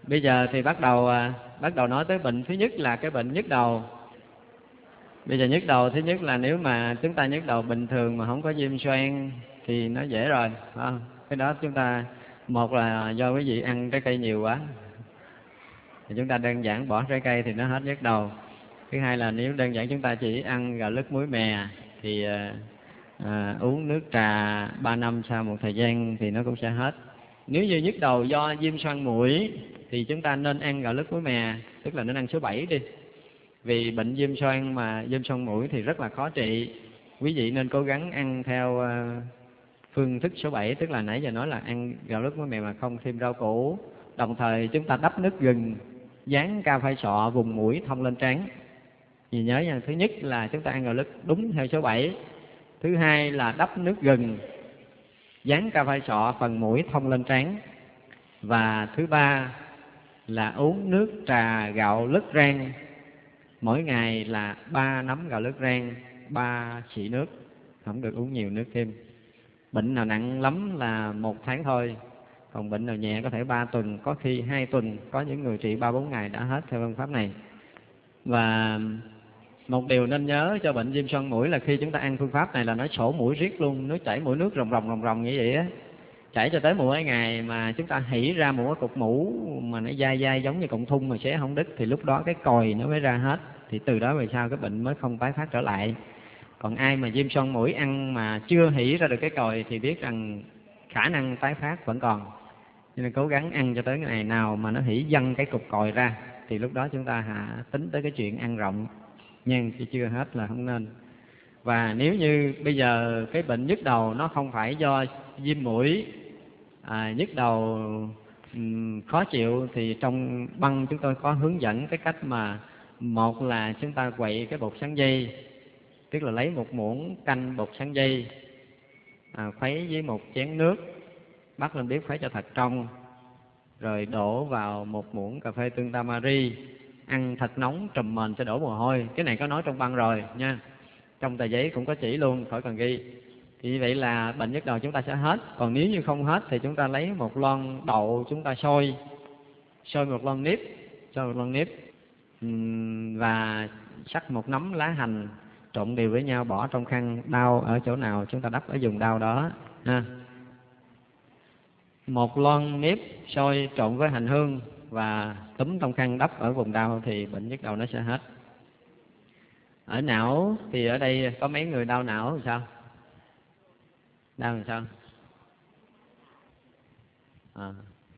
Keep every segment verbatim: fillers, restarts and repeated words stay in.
Bây giờ thì bắt đầu bắt đầu nói tới bệnh thứ nhất là cái bệnh nhức đầu. Bây giờ nhức đầu thứ nhất là nếu mà chúng ta nhức đầu bình thường mà không có viêm xoang thì nó dễ rồi, phải không? Cái đó chúng ta, một là do quý vị ăn trái cây nhiều quá, thì chúng ta đơn giản bỏ trái cây thì nó hết nhức đầu. Thứ hai là nếu đơn giản chúng ta chỉ ăn gạo lứt muối mè thì à, uống nước trà ba năm sau một thời gian thì nó cũng sẽ hết. Nếu như nhức đầu do viêm xoang mũi thì chúng ta nên ăn gạo lứt muối mè, tức là nên ăn số bảy đi. Vì bệnh viêm xoang mà viêm xoang mũi thì rất là khó trị. Quý vị nên cố gắng ăn theo phương thức số bảy, tức là nãy giờ nói là ăn gạo lứt muối mè mà không thêm rau củ. Đồng thời chúng ta đắp nước gừng, dán cao phai sọ vùng mũi thông lên trán. Vì nhớ nha, thứ nhất là chúng ta ăn gạo lứt đúng theo số bảy. Thứ hai là đắp nước gừng, dán cao phai sọ phần mũi thông lên trán. Và thứ ba là uống nước trà gạo lứt rang, mỗi ngày là ba nắm gạo lứt rang, ba xị nước, không được uống nhiều nước thêm. Bệnh nào nặng lắm là một tháng thôi, còn bệnh nào nhẹ có thể ba tuần, có khi hai tuần, có những người trị ba bốn ngày đã hết theo phương pháp này. Và một điều nên nhớ cho bệnh viêm xoang mũi là khi chúng ta ăn phương pháp này là nó sổ mũi riết luôn, nó chảy mũi nước ròng ròng ròng ròng như vậy á, chảy cho tới mỗi ngày mà chúng ta hỉ ra một cái cục mũ mà nó dai dai giống như cọng thun mà xé không đứt, thì lúc đó cái còi nó mới ra hết, thì từ đó về sau cái bệnh mới không tái phát trở lại. Còn ai mà viêm xoang mũi ăn mà chưa hỉ ra được cái còi thì biết rằng khả năng tái phát vẫn còn. Cho nên cố gắng ăn cho tới ngày nào mà nó hỉ văng cái cục còi ra thì lúc đó chúng ta hạ tính tới cái chuyện ăn rộng, nhưng chứ chưa hết là không nên. Và nếu như bây giờ cái bệnh nhức đầu nó không phải do viêm mũi, à, nhức đầu um, khó chịu, thì trong băng chúng tôi có hướng dẫn cái cách mà một là chúng ta quậy cái bột sắn dây, tức là lấy một muỗng canh bột sắn dây, à, khuấy với một chén nước, bắt lên bếp khuấy cho thật trong, rồi đổ vào một muỗng cà phê tương tamari, ăn thật nóng trùm mền cho đổ mồ hôi. Cái này có nói trong băng rồi nha, trong tờ giấy cũng có chỉ luôn, khỏi cần ghi. Thì như vậy là bệnh nhức đầu chúng ta sẽ hết. Còn nếu như không hết thì chúng ta lấy một lon đậu, chúng ta sôi sôi một lon nếp, sôi một lon nếp và sắc một nắm lá hành, trộn đều với nhau, bỏ trong khăn. Đau ở chỗ nào chúng ta đắp ở vùng đau đó ha. Một lon nếp sôi trộn với hành hương và túm trong khăn đắp ở vùng đau thì bệnh nhức đầu nó sẽ hết. Ở não thì ở đây có mấy người đau não làm sao? Đau làm sao? À.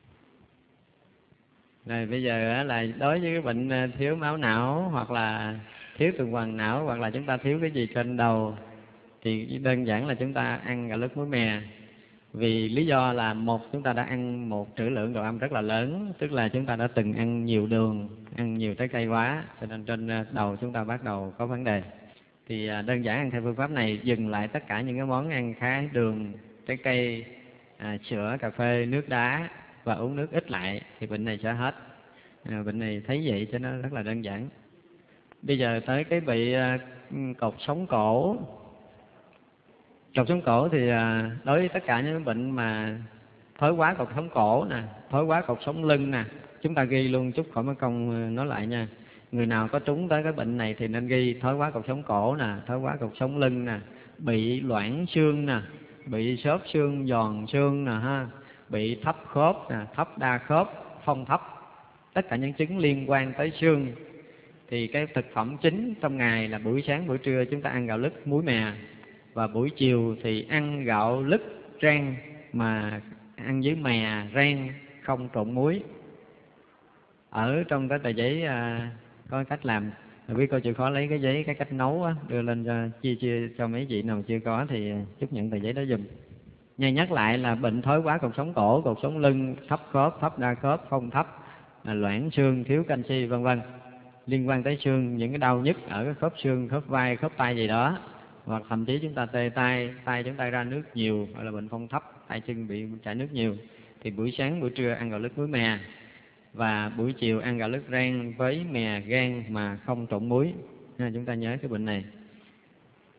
Rồi bây giờ là đối với cái bệnh thiếu máu não hoặc là thiếu tuần hoàn não hoặc là chúng ta thiếu cái gì trên đầu thì đơn giản là chúng ta ăn gạo lứt muối mè. Vì lý do là một, chúng ta đã ăn một trữ lượng đồ ăn rất là lớn, tức là chúng ta đã từng ăn nhiều đường, ăn nhiều trái cây quá, cho nên trên đầu chúng ta bắt đầu có vấn đề. Thì đơn giản ăn theo phương pháp này, dừng lại tất cả những cái món ăn khá đường, trái cây, à, sữa, cà phê, nước đá và uống nước ít lại thì bệnh này sẽ hết. À, bệnh này thấy vậy cho nó rất là đơn giản. Bây giờ tới cái bị uh, cột sống cổ. Cột sống cổ thì uh, đối với tất cả những bệnh mà thói quá cột sống cổ nè, thói quá cột sống lưng nè, chúng ta ghi luôn chút khỏi mất công nói lại nha. Người nào có trúng tới cái bệnh này thì nên ghi thói quá cột sống cổ nè, thói quá cột sống lưng nè, bị loãng xương nè, bị xốp xương, giòn xương nè ha, bị thấp khớp nè, thấp đa khớp, phong thấp, tất cả những chứng liên quan tới xương. Thì cái thực phẩm chính trong ngày là buổi sáng buổi trưa chúng ta ăn gạo lứt muối mè, và buổi chiều thì ăn gạo lứt rang mà ăn với mè rang không trộn muối. Ở trong cái tờ giấy à, có cách làm, quý cô chịu khó lấy cái giấy cái cách nấu á, đưa lên cho chia chia cho mấy vị nào chưa có thì chúc nhận tờ giấy đó dùm. Nha, nhắc lại là bệnh thói quá cột sống cổ, cột sống lưng, thấp khớp, thấp đa khớp, phong thấp, à, loãng xương, thiếu canxi vân vân, liên quan tới xương, những cái đau nhức ở cái khớp xương, khớp vai, khớp tay gì đó, hoặc thậm chí chúng ta tê tay, tay chúng ta ra nước nhiều, gọi là bệnh phong thấp, tay chân bị chảy nước nhiều, thì buổi sáng buổi trưa ăn gạo lứt muối mè và buổi chiều ăn gạo lứt rang với mè rang mà không trộn muối. Ha, chúng ta nhớ cái bệnh này.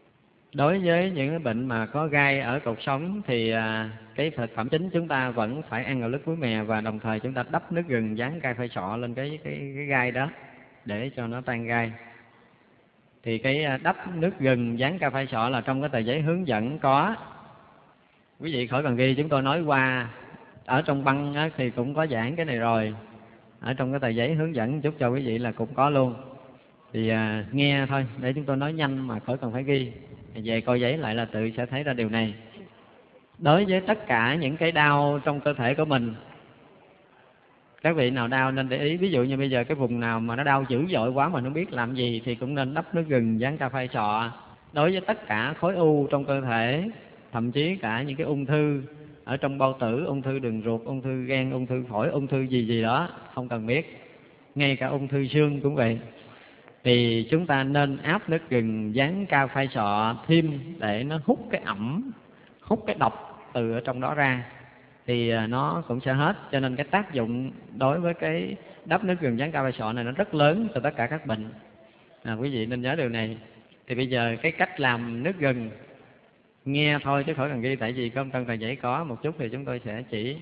Đối với những cái bệnh mà có gai ở cột sống thì à, cái thực phẩm chính chúng ta vẫn phải ăn gạo lứt muối mè, và đồng thời chúng ta đắp nước gừng dán gai phai sọ lên cái cái cái gai đó để cho nó tan gai. Thì cái à, đắp nước gừng dán gai phai sọ là trong cái tờ giấy hướng dẫn có. Quý vị khỏi cần ghi, chúng tôi nói qua. Ở trong băng á, thì cũng có giảng cái này rồi. Ở trong cái tờ giấy hướng dẫn chút cho quý vị là cũng có luôn. Thì à, nghe thôi, để chúng tôi nói nhanh mà khỏi cần phải ghi. Về coi giấy lại là tự sẽ thấy ra điều này. Đối với tất cả những cái đau trong cơ thể của mình, các vị nào đau nên để ý. Ví dụ như bây giờ cái vùng nào mà nó đau dữ dội quá mà không biết làm gì thì cũng nên đắp nước gừng dán ca phai sọ. Đối với tất cả khối u trong cơ thể, thậm chí cả những cái ung thư ở trong bao tử, ung thư đường ruột, ung thư gan, ung thư phổi, ung thư gì gì đó không cần biết, ngay cả ung thư xương cũng vậy, thì chúng ta nên áp nước gừng dán cao phai sọ thêm để nó hút cái ẩm, hút cái độc từ ở trong đó ra, thì nó cũng sẽ hết. Cho nên cái tác dụng đối với cái đắp nước gừng dán cao phai sọ này nó rất lớn cho tất cả các bệnh. À, quý vị nên nhớ điều này. Thì bây giờ cái cách làm nước gừng nghe thôi chứ khỏi cần ghi, tại vì trong trong tờ giấy có một chút thì chúng tôi sẽ chỉ.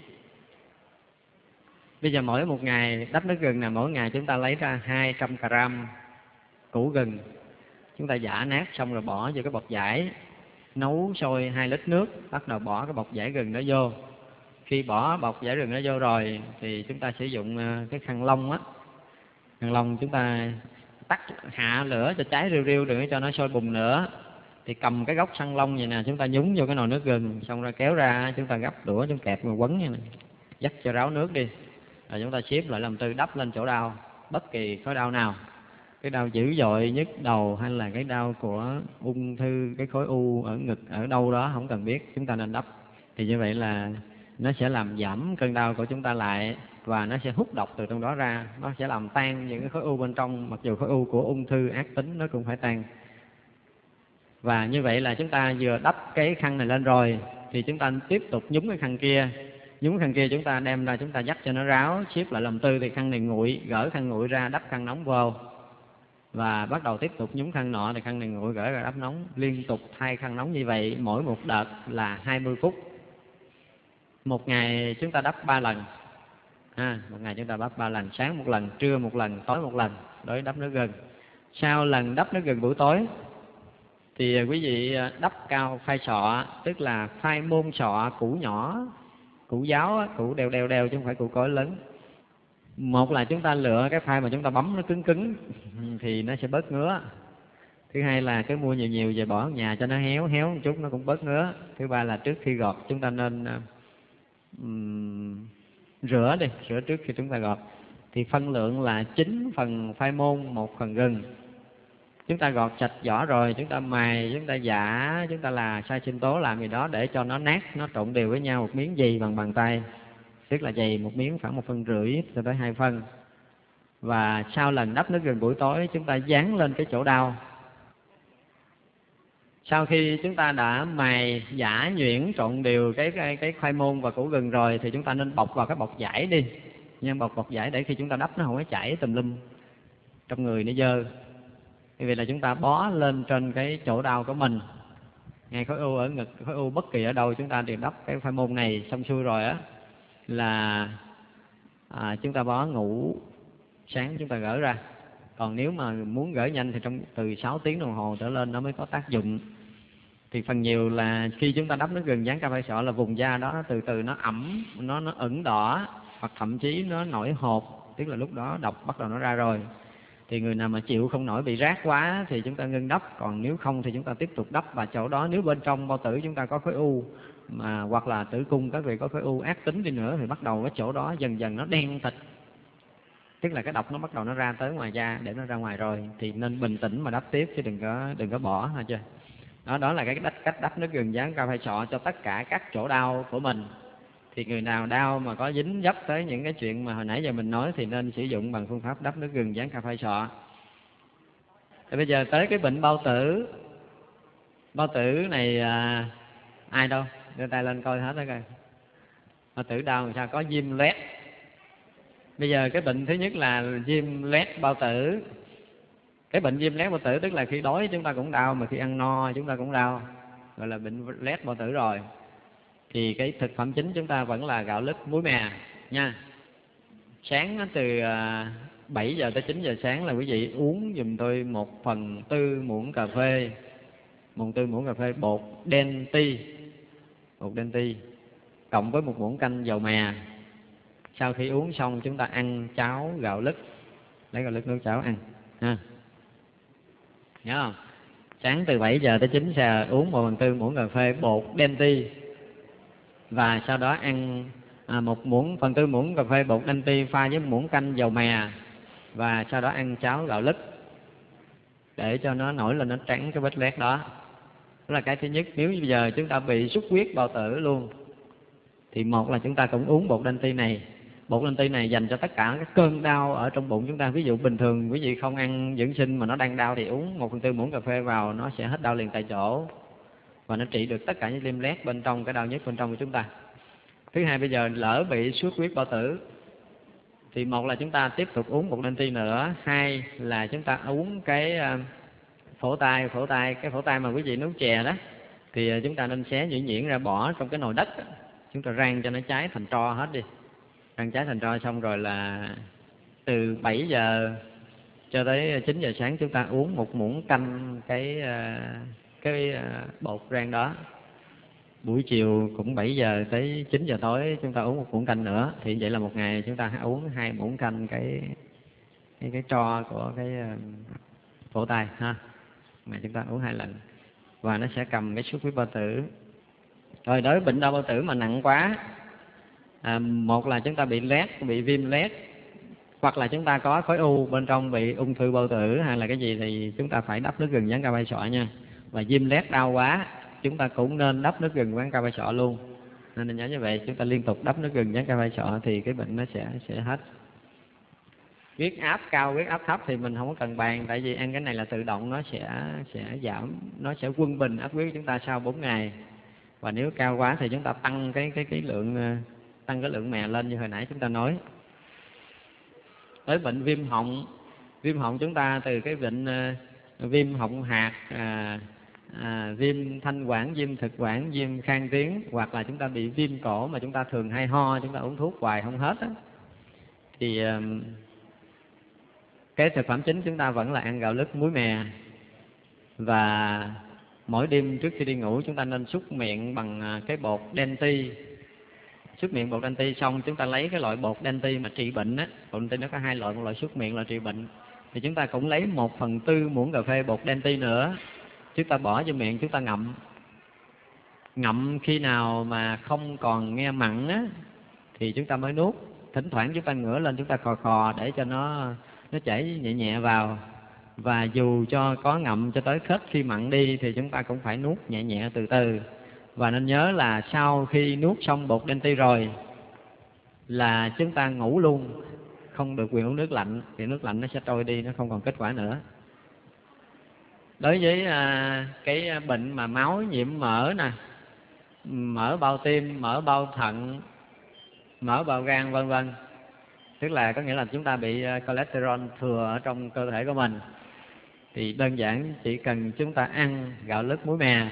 Bây giờ mỗi một ngày đắp nước gừng là mỗi ngày chúng ta lấy ra hai trăm gram củ gừng, chúng ta giã nát xong rồi bỏ vô cái bột vải, nấu sôi hai lít nước, bắt đầu bỏ cái bột vải gừng đó vô. Khi bỏ bột vải gừng đó vô rồi thì chúng ta sử dụng cái khăn lông á, khăn lông chúng ta tắt hạ lửa cho cháy riu riu, đừng cho nó sôi bùng nữa. Thì cầm cái gốc khăn lông vậy nè, chúng ta nhúng vô cái nồi nước gừng, xong rồi kéo ra, chúng ta gấp đũa, chúng kẹp rồi quấn như này, dắt cho ráo nước đi, rồi chúng ta xếp lại làm tư đắp lên chỗ đau, bất kỳ khối đau nào, cái đau dữ dội, nhức đầu hay là cái đau của ung thư, cái khối u ở ngực, ở đâu đó không cần biết, chúng ta nên đắp. Thì như vậy là nó sẽ làm giảm cơn đau của chúng ta lại, và nó sẽ hút độc từ trong đó ra, nó sẽ làm tan những cái khối u bên trong, mặc dù khối u của ung thư ác tính nó cũng phải tan. Và như vậy là chúng ta vừa đắp cái khăn này lên rồi thì chúng ta tiếp tục nhúng cái khăn kia, nhúng khăn kia chúng ta đem ra, chúng ta dắt cho nó ráo, xếp lại làm tư, thì khăn này nguội, gỡ khăn nguội ra, đắp khăn nóng vào, và bắt đầu tiếp tục nhúng khăn nọ, thì khăn này nguội, gỡ ra, đắp nóng, liên tục thay khăn nóng như vậy, mỗi một đợt là hai mươi phút. Một ngày chúng ta đắp ba lần, à, một ngày chúng ta đắp ba lần, sáng một lần, trưa một lần, tối một lần, đối với đắp nước gừng. Sau lần đắp nước gừng buổi tối thì quý vị đắp cao phai sọ, tức là phai môn sọ củ nhỏ, củ giáo, củ đều đều đều chứ không phải củ cối lớn. Một là chúng ta lựa cái phai mà chúng ta bấm nó cứng cứng thì nó sẽ bớt ngứa. Thứ hai là cái mua nhiều nhiều về bỏ ở nhà cho nó héo héo một chút, nó cũng bớt ngứa. Thứ ba là trước khi gọt chúng ta nên um, rửa đi, rửa trước khi chúng ta gọt. Thì phân lượng là chín phần phai môn, một phần gừng. Chúng ta gọt sạch vỏ rồi, chúng ta mài, chúng ta giã, chúng ta là xay sinh tố làm gì đó để cho nó nát, nó trộn đều với nhau, một miếng dày bằng bàn tay, tức là dày một miếng khoảng một phân rưỡi cho tới hai phân. Và sau lần đắp nước gừng buổi tối, chúng ta dán lên cái chỗ đau. Sau khi chúng ta đã mài, giã, nhuyễn, trộn đều cái cái cái khoai môn và củ gừng rồi thì chúng ta nên bọc vào cái bọc vải đi, nhưng bọc bọc vải để khi chúng ta đắp nó không có chảy tùm lum trong người, nó dơ. Vì vậy là chúng ta bó lên trên cái chỗ đau của mình, ngay khối u ở ngực, khối u bất kỳ ở đâu chúng ta đều đắp cái khoai môn này. Xong xuôi rồi á là à, chúng ta bó ngủ, sáng chúng ta gỡ ra. Còn nếu mà muốn gỡ nhanh thì trong từ sáu tiếng đồng hồ trở lên nó mới có tác dụng. Thì phần nhiều là khi chúng ta đắp nước gừng dán cao phai sọ là vùng da đó từ từ nó ẩm, nó nó ửng đỏ, hoặc thậm chí nó nổi hột, tức là lúc đó độc bắt đầu nó ra rồi. Thì người nào mà chịu không nổi, bị rát quá thì chúng ta ngưng đắp, còn nếu không thì chúng ta tiếp tục đắp. Và chỗ đó nếu bên trong bao tử chúng ta có khối u mà hoặc là tử cung các vị có khối u ác tính đi nữa thì bắt đầu cái chỗ đó dần dần nó đen thịt, tức là cái độc nó bắt đầu nó ra tới ngoài da, để nó ra ngoài rồi thì nên bình tĩnh mà đắp tiếp chứ đừng có đừng có bỏ, ha chưa? Đó đó là cái cách cách đắp nước gừng dán cao phai sọ cho tất cả các chỗ đau của mình. Thì người nào đau mà có dính dấp tới những cái chuyện mà hồi nãy giờ mình nói thì nên sử dụng bằng phương pháp đắp nước gừng dán cao phai sọ. Thì bây giờ tới cái bệnh bao tử. Bao tử này à, ai đâu đưa tay lên coi hết đó coi. Bao tử đau làm sao? Có viêm loét. Bây giờ cái bệnh thứ nhất là viêm loét bao tử. Cái bệnh viêm loét bao tử tức là khi đói chúng ta cũng đau, mà khi ăn no chúng ta cũng đau, gọi là bệnh loét bao tử rồi. Thì cái thực phẩm chính chúng ta vẫn là gạo lứt muối mè nha. Sáng từ bảy giờ tới chín giờ sáng là quý vị uống giùm tôi một phần tư muỗng cà phê, một tư muỗng cà phê bột đen ti, bột đen ti cộng với một muỗng canh dầu mè. Sau khi uống xong chúng ta ăn cháo gạo lứt, lấy gạo lứt nấu cháo ăn ha. Nhớ không? Sáng từ bảy giờ tới chín giờ uống một phần tư muỗng cà phê bột đen ti, và sau đó ăn à, một muỗng phần tư muỗng cà phê bột đen ti pha với muỗng canh dầu mè, và sau đó ăn cháo gạo lứt để cho nó nổi lên, nó trắng cái vết loét đó. Đó là cái thứ nhất. Nếu bây giờ chúng ta bị xuất huyết bao tử luôn thì một là chúng ta cũng uống bột đen ti này. Bột đen ti này dành cho tất cả các cơn đau ở trong bụng chúng ta. Ví dụ bình thường quý vị không ăn dưỡng sinh mà nó đang đau thì uống một phần tư muỗng cà phê vào, nó sẽ hết đau liền tại chỗ, và nó trị được tất cả những viêm loét bên trong, cái đau nhức bên trong của chúng ta. Thứ hai, bây giờ lỡ bị xuất huyết bao tử thì một là chúng ta tiếp tục uống bột đen ti nữa, hai là chúng ta uống cái phổ tai. Phổ tai cái phổ tai mà quý vị nấu chè đó thì chúng ta nên xé nhuyễn nhuyễn ra, bỏ trong cái nồi đất, chúng ta rang cho nó cháy thành tro hết đi. Rang cháy thành tro xong rồi là từ bảy giờ cho tới chín giờ sáng chúng ta uống một muỗng canh cái cái bột rang đó. Buổi chiều cũng bảy giờ tới chín giờ tối chúng ta uống một muỗng canh nữa. Thì vậy là một ngày chúng ta uống hai muỗng canh cái cái cái tro của cái phổ tai ha. Mà chúng ta uống hai lần và nó sẽ cầm cái xuất huyết bao tử. Rồi đối với bệnh đau bao tử mà nặng quá, à, một là chúng ta bị loét, bị viêm loét, hoặc là chúng ta có khối u bên trong, bị ung thư bao tử hay là cái gì, thì chúng ta phải đắp nước gừng dán cao bay sọ nha. Và viêm loét đau quá chúng ta cũng nên đắp nước gừng dán cao bay sọ luôn. Nên nhớ như vậy, chúng ta liên tục đắp nước gừng dán cao bay sọ thì cái bệnh nó sẽ sẽ hết. Huyết áp cao, huyết áp thấp thì mình không có cần bàn, tại vì ăn cái này là tự động nó sẽ sẽ giảm, nó sẽ quân bình áp huyết của chúng ta sau bốn ngày. Và nếu cao quá thì chúng ta tăng cái cái cái lượng tăng cái lượng mè lên như hồi nãy chúng ta nói. Tới bệnh viêm họng, viêm họng chúng ta từ cái bệnh uh, viêm họng hạt, à, à, viêm thanh quản, viêm thực quản, viêm khang tiếng, hoặc là chúng ta bị viêm cổ mà chúng ta thường hay ho, chúng ta uống thuốc hoài không hết á, thì uh, cái thực phẩm chính chúng ta vẫn là ăn gạo lứt muối mè. Và mỗi đêm trước khi đi ngủ chúng ta nên súc miệng bằng cái bột đen ti. Súc miệng bột đen ti xong chúng ta lấy cái loại bột đen ti mà trị bệnh á, bột đen ti nó có hai loại, một loại súc miệng là trị bệnh, thì chúng ta cũng lấy một phần tư muỗng cà phê bột đen ti nữa, chúng ta bỏ vô miệng, chúng ta ngậm. Ngậm khi nào mà không còn nghe mặn á thì chúng ta mới nuốt. Thỉnh thoảng chúng ta ngửa lên, chúng ta khò khò để cho nó nó chảy nhẹ nhẹ vào. Và dù cho có ngậm cho tới hết khi mặn đi thì chúng ta cũng phải nuốt nhẹ nhẹ từ từ. Và nên nhớ là sau khi nuốt xong bột đen ti rồi là chúng ta ngủ luôn, không được quyền uống nước lạnh, vì nước lạnh nó sẽ trôi đi, nó không còn kết quả nữa. Đối với à, cái bệnh mà máu nhiễm mỡ nè, mỡ bao tim, mỡ bao thận, mỡ bao gan vân vân, tức là có nghĩa là chúng ta bị cholesterol thừa ở trong cơ thể của mình, thì đơn giản chỉ cần chúng ta ăn gạo lứt muối mè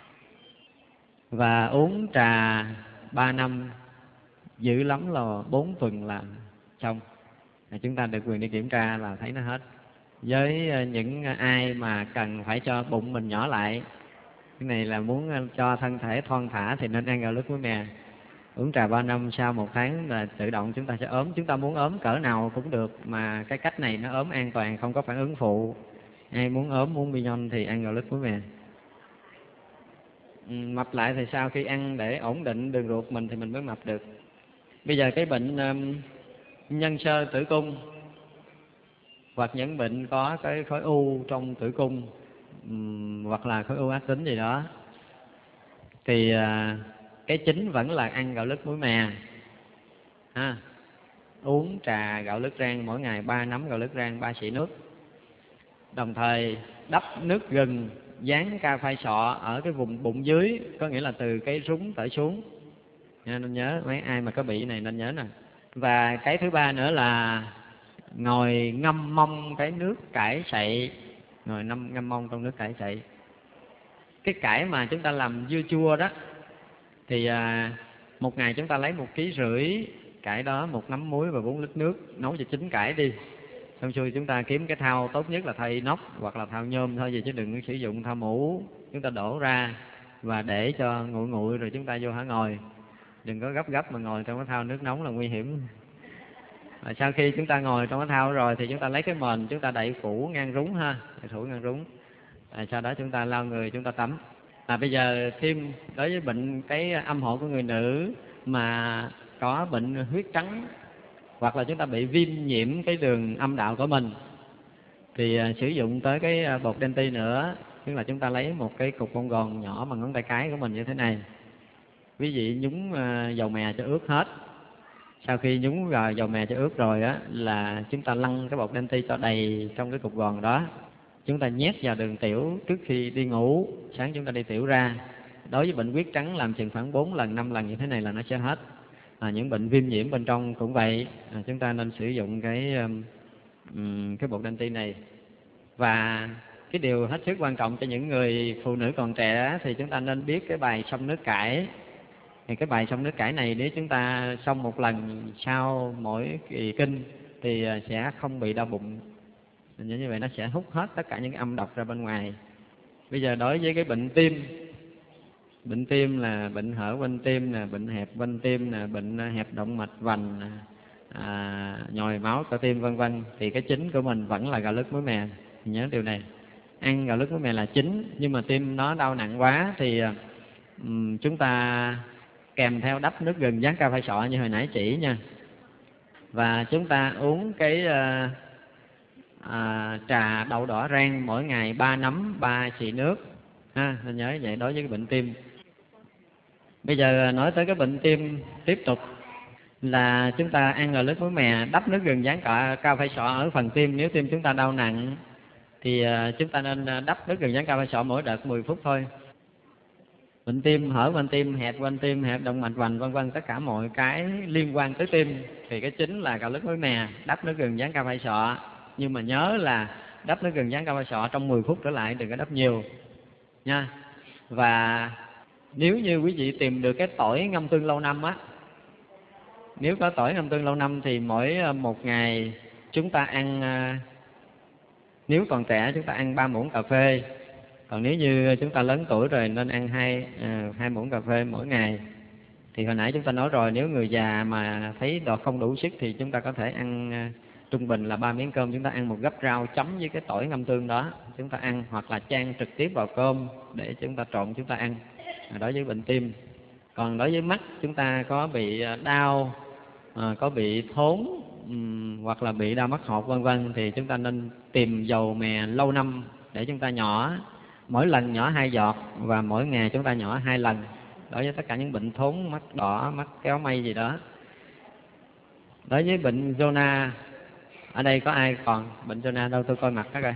và uống trà ba năm, dữ lắm là bốn tuần là xong. Chúng ta được quyền đi kiểm tra là thấy nó hết. Với những ai mà cần phải cho bụng mình nhỏ lại, cái này là muốn cho thân thể thon thả thì nên ăn gạo lứt muối mè. Uống trà ba năm, sau một tháng là tự động chúng ta sẽ ốm. Chúng ta muốn ốm cỡ nào cũng được, mà cái cách này nó ốm an toàn, không có phản ứng phụ. Ai muốn ốm, muốn bi nhon thì ăn gạo lứt muối mè. Mập lại thì sau khi ăn để ổn định đường ruột mình thì mình mới mập được. Bây giờ cái bệnh um, nhân xơ tử cung, hoặc những bệnh có cái khối u trong tử cung, um, hoặc là khối u ác tính gì đó, thì uh, cái chính vẫn là ăn gạo lứt muối mè ha. Uống trà gạo lứt rang mỗi ngày ba nắm gạo lứt rang, ba xị nước. Đồng thời đắp nước gừng dán ca phai sọ ở cái vùng bụng dưới, có nghĩa là từ cái rúng tới xuống. Nên nhớ mấy ai mà có bị này nên nhớ nè. Và cái thứ ba nữa là ngồi ngâm mông cái nước cải sậy, ngồi ngâm ngâm mông trong nước cải sậy. Cái cải mà chúng ta làm dưa chua đó thì à, một ngày chúng ta lấy một ký rưỡi cải đó, một nắm muối và bốn lít nước, nấu cho chín cải đi. Xong xuôi chúng ta kiếm cái thau, tốt nhất là thau inox hoặc là thau nhôm thôi gì, chứ đừng sử dụng thau mũ. Chúng ta đổ ra và để cho nguội nguội rồi chúng ta vô hả ngồi. Đừng có gấp gấp mà ngồi trong cái thau nước nóng là nguy hiểm. Và sau khi chúng ta ngồi trong cái thau rồi thì chúng ta lấy cái mền, chúng ta đậy phủ ngang rúng ha, đậy phủ ngang rúng. À, sau đó chúng ta lau người, chúng ta tắm. À, bây giờ thêm đối với bệnh cái âm hộ của người nữ mà có bệnh huyết trắng hoặc là chúng ta bị viêm nhiễm cái đường âm đạo của mình thì à, sử dụng tới cái bột Denti nữa. Tức là chúng ta lấy một cái cục bông gòn nhỏ bằng ngón tay cái của mình như thế này, quý vị nhúng à, dầu mè cho ướt hết. Sau khi nhúng vào dầu mè cho ướt rồi á là chúng ta lăn cái bột Denti cho đầy trong cái cục gòn đó. Chúng ta nhét vào đường tiểu trước khi đi ngủ, sáng chúng ta đi tiểu ra. Đối với bệnh huyết trắng làm chừng khoảng bốn lần, năm lần như thế này là nó sẽ hết. À, những bệnh viêm nhiễm bên trong cũng vậy, à, chúng ta nên sử dụng cái um, cái bột Denti này. Và cái điều hết sức quan trọng cho những người phụ nữ còn trẻ thì chúng ta nên biết cái bài xông nước cải. Thì cái bài xông nước cải này nếu chúng ta xông một lần sau mỗi kỳ kinh thì sẽ không bị đau bụng. Như vậy nó sẽ hút hết tất cả những âm độc ra bên ngoài. Bây giờ đối với cái bệnh tim, bệnh tim là bệnh hở quanh tim nè, bệnh hẹp quanh tim nè, bệnh hẹp động mạch vành, à, nhồi máu cơ tim vân vân, thì cái chính của mình vẫn là gạo lứt muối mè. Nhớ điều này, ăn gạo lứt muối mè là chính. Nhưng mà tim nó đau nặng quá thì um, chúng ta kèm theo đắp nước gừng gián ca phai sọ như hồi nãy chỉ nha. Và chúng ta uống cái uh, à, trà đậu đỏ rang mỗi ngày ba nắm ba xị nước ha, nên nhớ vậy đối với cái bệnh tim. Bây giờ nói tới cái bệnh tim tiếp tục là chúng ta ăn gạo lứt muối mè đắp nước gừng gián cả cao phai sọ ở phần tim. Nếu tim chúng ta đau nặng thì chúng ta nên đắp nước gừng gián cao phai sọ mỗi đợt mười phút thôi. Bệnh tim, hở van tim, hẹp van tim, hẹp động mạch vành vân vân, tất cả mọi cái liên quan tới tim thì cái chính là gạo lứt muối mè đắp nước gừng gián cao phai sọ. Nhưng mà nhớ là đắp nước gừng gián cao phai sọ trong mười phút trở lại, đừng có đắp nhiều nha. Và nếu như quý vị tìm được cái tỏi ngâm tương lâu năm á, nếu có tỏi ngâm tương lâu năm thì mỗi một ngày chúng ta ăn, nếu còn trẻ chúng ta ăn ba muỗng cà phê, còn nếu như chúng ta lớn tuổi rồi nên ăn hai à, hai muỗng cà phê mỗi ngày. Thì hồi nãy chúng ta nói rồi, nếu người già mà thấy đọt không đủ sức thì chúng ta có thể ăn trung bình là ba miếng cơm, chúng ta ăn một gắp rau chấm với cái tỏi ngâm tương đó chúng ta ăn, hoặc là chan trực tiếp vào cơm để chúng ta trộn chúng ta ăn. Đối với bệnh tim. Còn đối với mắt, chúng ta có bị đau, à, có bị thốn um, hoặc là bị đau mắt hột vân vân thì chúng ta nên tìm dầu mè lâu năm để chúng ta nhỏ, mỗi lần nhỏ hai giọt và mỗi ngày chúng ta nhỏ hai lần. Đối với tất cả những bệnh thốn, mắt đỏ, mắt kéo mây gì đó. Đối với bệnh zona, ở đây có ai còn bệnh zona đâu, tôi coi mặt các coi.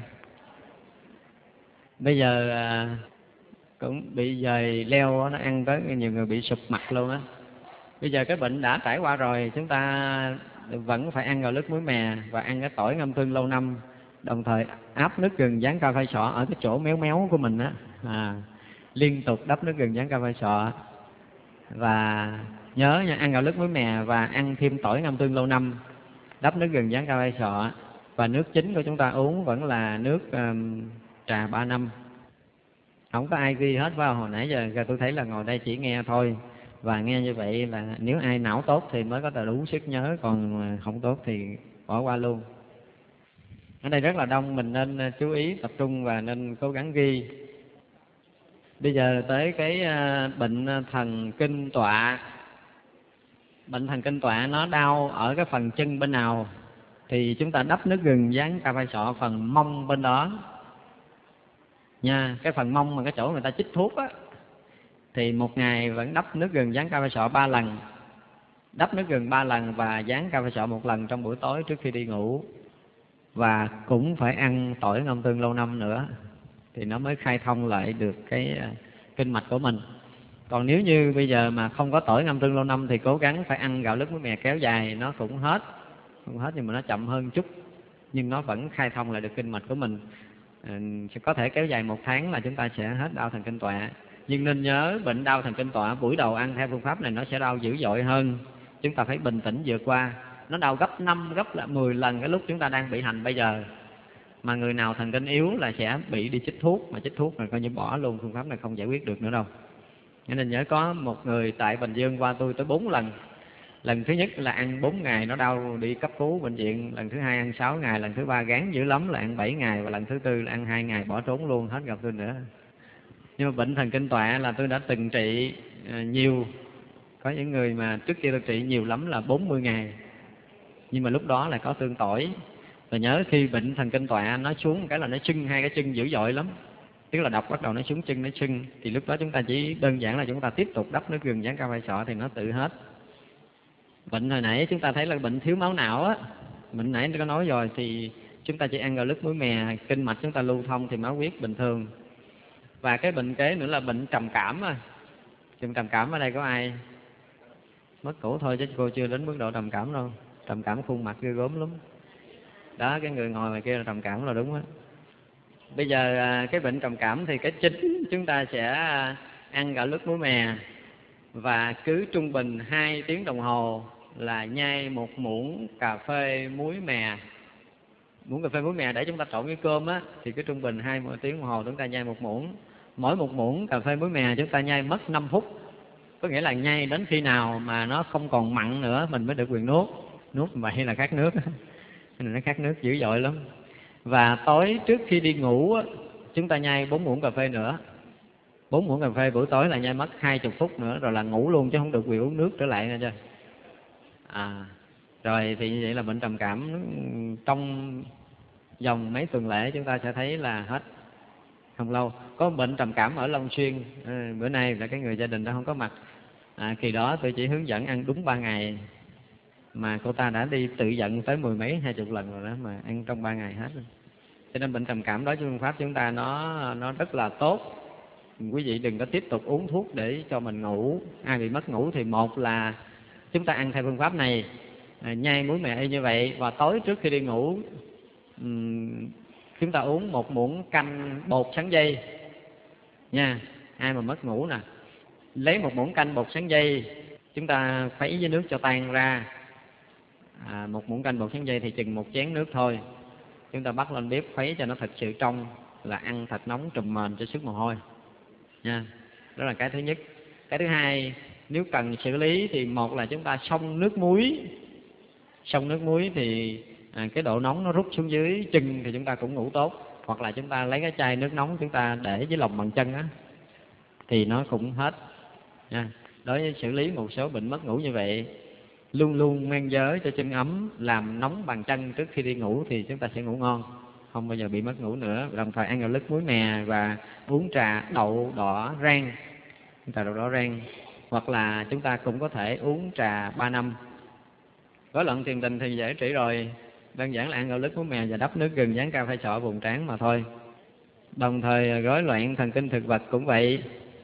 Bây giờ à, cũng bị dời leo nó ăn tới nhiều người bị sụp mặt luôn á. Bây giờ cái bệnh đã trải qua rồi, chúng ta vẫn phải ăn gạo lứt muối mè và ăn cái tỏi ngâm tương lâu năm, đồng thời áp nước gừng gián cao phai sọ ở cái chỗ méo méo của mình á, à, liên tục đắp nước gừng gián cao phai sọ. Và nhớ nha, ăn gạo lứt muối mè và ăn thêm tỏi ngâm tương lâu năm, đắp nước gừng gián cao phai sọ, và nước chính của chúng ta uống vẫn là nước um, trà ba năm. Không có ai ghi hết vào, hồi nãy giờ tôi thấy là ngồi đây chỉ nghe thôi. Và nghe như vậy là nếu ai não tốt thì mới có thể đủ sức nhớ, còn không tốt thì bỏ qua luôn. Ở đây rất là đông, mình nên chú ý tập trung và nên cố gắng ghi. Bây giờ tới cái bệnh thần kinh tọa. Bệnh thần kinh tọa nó đau ở cái phần chân bên nào thì chúng ta đắp nước gừng dán ca phai sọ phần mông bên đó nha. Cái phần mông mà cái chỗ người ta chích thuốc á thì một ngày vẫn đắp nước gừng dán ca phai sọ ba lần, đắp nước gừng ba lần và dán ca phai sọ một lần trong buổi tối trước khi đi ngủ. Và cũng phải ăn tỏi ngâm tương lâu năm nữa thì nó mới khai thông lại được cái kinh mạch của mình. Còn nếu như bây giờ mà không có tỏi ngâm tương lâu năm thì cố gắng phải ăn gạo lứt muối mè kéo dài, nó cũng hết, không hết nhưng mà nó chậm hơn chút. nhưng nó vẫn khai thông lại được kinh mạch của mình. Sẽ có thể kéo dài một tháng là chúng ta sẽ hết đau thần kinh tọa. Nhưng nên nhớ bệnh đau thần kinh tọa buổi đầu ăn theo phương pháp này nó sẽ đau dữ dội hơn. Chúng ta phải bình tĩnh vượt qua. Nó đau gấp năm, gấp là mười lần cái lúc chúng ta đang bị hành bây giờ. Mà người nào thần kinh yếu là sẽ bị đi chích thuốc, mà chích thuốc là coi như bỏ luôn, phương pháp này không giải quyết được nữa đâu. Cho nên nhớ có một người tại Bình Dương qua tôi tới bốn lần. Lần thứ nhất là ăn bốn ngày nó đau đi cấp cứu bệnh viện, lần thứ hai ăn sáu ngày, lần thứ ba gán dữ lắm là ăn bảy ngày, và lần thứ tư là ăn hai ngày bỏ trốn luôn, hết gặp tôi nữa. Nhưng mà bệnh thần kinh tọa là tôi đã từng trị nhiều. Có những người mà trước kia tôi trị nhiều lắm là bốn mươi ngày. Nhưng mà lúc đó là có tương tỏi. Và nhớ khi bệnh thần kinh tọa nó xuống cái là nó sưng hai cái chân dữ dội lắm. Tức là độc bắt đầu nó xuống chân, nó sưng. Thì lúc đó chúng ta chỉ đơn giản là chúng ta tiếp tục đắp nước gừng gián cao vai sọ thì nó tự hết. Bệnh hồi nãy chúng ta thấy là bệnh thiếu máu não á. Bệnh nãy tôi có nói rồi thì chúng ta chỉ ăn gạo lứt muối mè, kinh mạch chúng ta lưu thông thì máu huyết bình thường. Và cái bệnh kế nữa là bệnh trầm cảm á. Trầm cảm ở đây có ai? Mất cũ thôi chứ cô chưa đến mức độ trầm cảm đâu. Trầm cảm khuôn mặt ghê gớm lắm. Đó, cái người ngồi ngoài kia là trầm cảm là đúng á. Bây giờ cái bệnh trầm cảm thì cái chính chúng ta sẽ ăn gạo lứt muối mè và cứ trung bình hai tiếng đồng hồ là nhai một muỗng cà phê muối mè. Muỗng cà phê muối mè để chúng ta trộn với cơm á, thì cứ trung bình hai tiếng đồng hồ chúng ta nhai một muỗng. Mỗi một muỗng cà phê muối mè chúng ta nhai mất năm phút. Có nghĩa là nhai đến khi nào mà nó không còn mặn nữa mình mới được quyền nuốt. Nuốt vậy là khát nước. Nó khát nước dữ dội lắm. Và tối trước khi đi ngủ chúng ta nhai bốn muỗng cà phê nữa. Bốn muỗng cà phê buổi tối là nhai mất hai mươi phút nữa rồi là ngủ luôn, chứ không được quyền uống nước trở lại nha. À, rồi thì như vậy là bệnh trầm cảm trong vòng mấy tuần lễ chúng ta sẽ thấy là hết không lâu. Có bệnh trầm cảm ở Long Xuyên, à, bữa nay là cái người gia đình đó không có mặt. À, kỳ đó tôi chỉ hướng dẫn ăn đúng ba ngày mà cô ta đã đi tự giận tới mười mấy hai chục lần rồi đó, mà ăn trong ba ngày hết. Cho nên bệnh trầm cảm đó phương pháp chúng ta nó nó rất là tốt. Quý vị đừng có tiếp tục uống thuốc để cho mình ngủ. Ai bị mất ngủ thì một là chúng ta ăn theo phương pháp này, à, nhai muối mè y như vậy, và tối trước khi đi ngủ um, chúng ta uống một muỗng canh bột sắn dây nha. Ai mà mất ngủ nè, lấy một muỗng canh bột sắn dây, chúng ta khuấy với nước cho tan ra. À, một muỗng canh bột sắn dây thì chừng một chén nước thôi. Chúng ta bắt lên bếp khuấy cho nó thật sự trong, là ăn thật nóng trùm mền cho sức mồ hôi nha. Đó là cái thứ nhất. Cái thứ hai, nếu cần xử lý thì một là chúng ta xông nước muối. Xông nước muối thì à, cái độ nóng nó rút xuống dưới chân thì chúng ta cũng ngủ tốt. Hoặc là chúng ta lấy cái chai nước nóng chúng ta để dưới lòng bàn chân á thì nó cũng hết nha. Đối với xử lý một số bệnh mất ngủ như vậy, luôn luôn mang giới cho chân ấm, làm nóng bàn chân trước khi đi ngủ thì chúng ta sẽ ngủ ngon, không bao giờ bị mất ngủ nữa. Đồng thời ăn gạo lứt muối mè và uống trà đậu đỏ rang, trà đậu đỏ rang, hoặc là chúng ta cũng có thể uống trà ba năm. Rối loạn tiền đình thì dễ trị rồi, đơn giản là ăn gạo lứt muối mè và đắp nước gừng dán cao vai sọ vùng trán mà thôi. Đồng thời rối loạn thần kinh thực vật cũng vậy,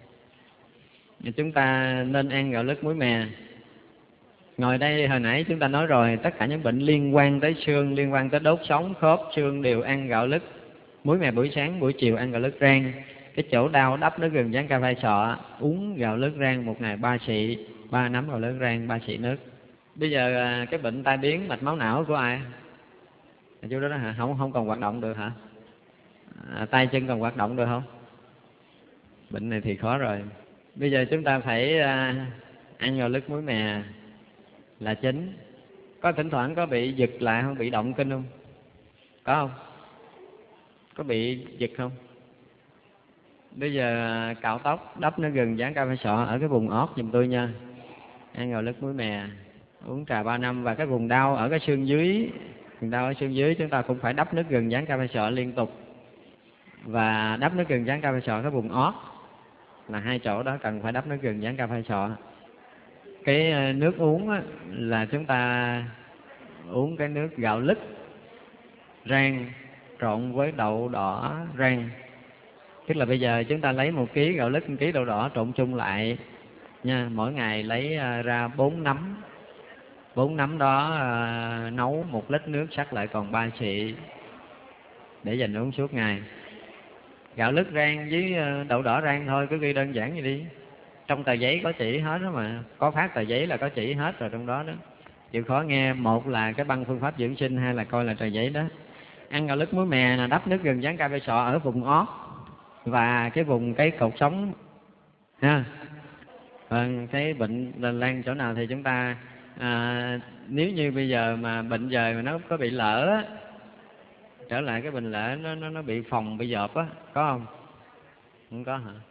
chúng ta nên ăn gạo lứt muối mè. Ngồi đây hồi nãy chúng ta nói rồi, tất cả những bệnh liên quan tới xương, liên quan tới đốt sống, khớp, xương đều ăn gạo lứt muối mè buổi sáng, buổi chiều ăn gạo lứt rang. Cái chỗ đau đắp nước gừng dán cao vai sọ, uống gạo lứt rang một ngày ba xị, ba nắm gạo lứt rang, ba xị nước. Bây giờ cái bệnh tai biến mạch máu não của ai? Chú đó, đó hả? Không không còn hoạt động được hả? À, tay chân còn hoạt động được không? Bệnh này thì khó rồi. Bây giờ chúng ta phải à, ăn gạo lứt muối mè là chính. Có thỉnh thoảng có bị giật lại không? Bị động kinh không? Có không? Có bị giật không? Bây giờ cạo tóc, đắp nước gừng dán cao vai sọ ở cái vùng ót giùm tôi nha. Ăn gạo lứt muối mè, uống trà ba năm. Và cái vùng đau ở cái xương dưới, vùng đau ở xương dưới chúng ta cũng phải đắp nước gừng dán cao vai sọ liên tục. Và đắp nước gừng dán cao vai sọ cái vùng ót, là hai chỗ đó cần phải đắp nước gừng dán cao vai sọ. Cái nước uống á, là chúng ta uống cái nước gạo lứt rang trộn với đậu đỏ rang. Tức là bây giờ chúng ta lấy một ký gạo lứt, một ký đậu đỏ trộn chung lại nha. Mỗi ngày lấy ra bốn nắm, bốn nắm đó à, nấu một lít nước sắc lại còn ba xị để dành uống suốt ngày. Gạo lứt rang với đậu đỏ rang thôi, cứ ghi đơn giản vậy đi. Trong tờ giấy có chỉ hết đó mà, có phát tờ giấy là có chỉ hết rồi trong đó đó. Chịu khó nghe, một là cái băng phương pháp dưỡng sinh, hai là coi là tờ giấy đó. Ăn gạo lứt muối mè là đắp nước gừng rán cà phê sọ ở vùng ót và cái vùng cái cột sống ha. Vâng, cái bệnh lan chỗ nào thì chúng ta à, nếu như bây giờ mà bệnh dời mà nó có bị lỡ á, trở lại cái bệnh lỡ nó nó nó bị phòng bị dợp á, có không? Không có hả?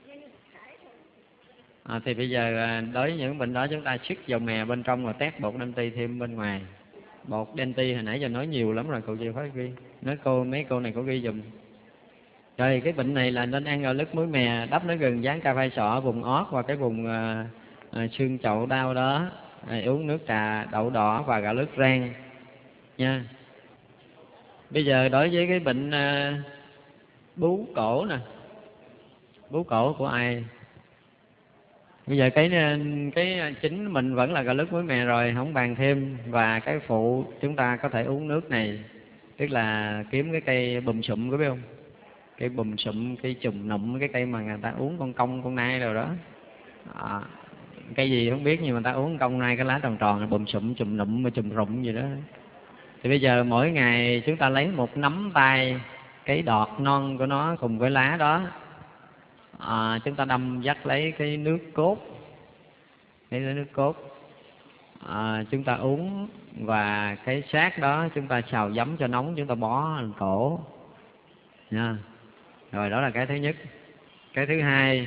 À, thì bây giờ đối với những bệnh đó chúng ta xức dầu mè bên trong và tét bột đen ti thêm bên ngoài. Bột đen ti hồi nãy giờ nói nhiều lắm rồi, cậu chịu phải ghi. Nói cô mấy cô này có ghi dùm. Rồi cái bệnh này là nên ăn gạo lứt muối mè, đắp nước gừng dán ca phai sọ vùng ót và cái vùng à, à, xương chậu đau đó. À, uống nước trà đậu đỏ và gạo lứt rang nha. Bây giờ đối với cái bệnh à, bú cổ nè, bú cổ của ai? Bây giờ cái cái chính mình vẫn là gạo lứt muối mè rồi, không bàn thêm. Và cái phụ chúng ta có thể uống nước này, tức là kiếm cái cây bùm sụm, có biết không? Cây bùm sụm, cây chùm nụm, cái cây mà người ta uống con công con nai rồi đó. À, cây gì không biết nhưng mà người ta uống công nai, cái lá tròn tròn bùm sụm, chùm nụm, chùm rụng gì đó. Thì bây giờ mỗi ngày chúng ta lấy một nắm tay cái đọt non của nó cùng với lá đó, à, chúng ta đâm vắt lấy cái nước cốt, lấy nước cốt, à, chúng ta uống, và cái xác đó chúng ta xào giấm cho nóng, chúng ta bó lên cổ nha. Rồi đó là cái thứ nhất. Cái thứ hai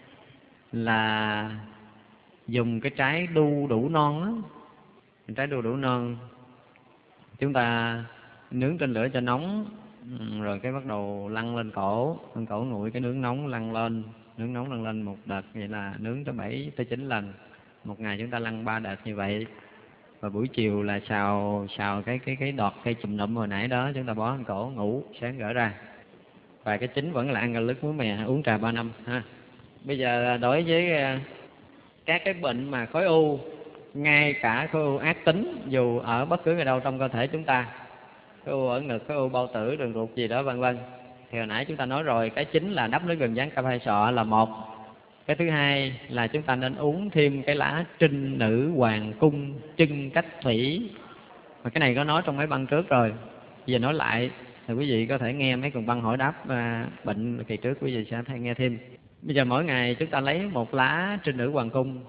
là dùng cái trái đu đủ non á, trái đu đủ non chúng ta nướng trên lửa cho nóng, rồi cái bắt đầu lăn lên cổ, lên cổ nguội cái nướng nóng lăn lên, nướng nóng lăn lên một đợt, vậy là nướng tới bảy tới chín lần. Một ngày chúng ta lăn ba đợt như vậy. Và buổi chiều là xào xào cái cái cái đọt cây chùm nụm hồi nãy đó, chúng ta bó lên cổ ngủ, sáng gỡ ra. Và cái chính vẫn là ăn gạo lứt muối mè, uống trà ba năm ha. Bây giờ đối với các cái bệnh mà khối u, ngay cả khối u ác tính, dù ở bất cứ ở đâu trong cơ thể chúng ta, khối u ở ngực, khối u bao tử, đường ruột gì đó vân vân, thì hồi nãy chúng ta nói rồi, cái chính là đắp nước gừng dán ca phai sọ là một. Cái thứ hai là chúng ta nên uống thêm cái lá trinh nữ hoàng cung chân cách thủy, mà cái này có nói trong mấy băng trước rồi, giờ nói lại thì quý vị có thể nghe mấy cuốn băng hỏi đáp à, bệnh kỳ trước, quý vị sẽ thấy nghe thêm. Bây giờ mỗi ngày chúng ta lấy một lá trinh nữ hoàng cung.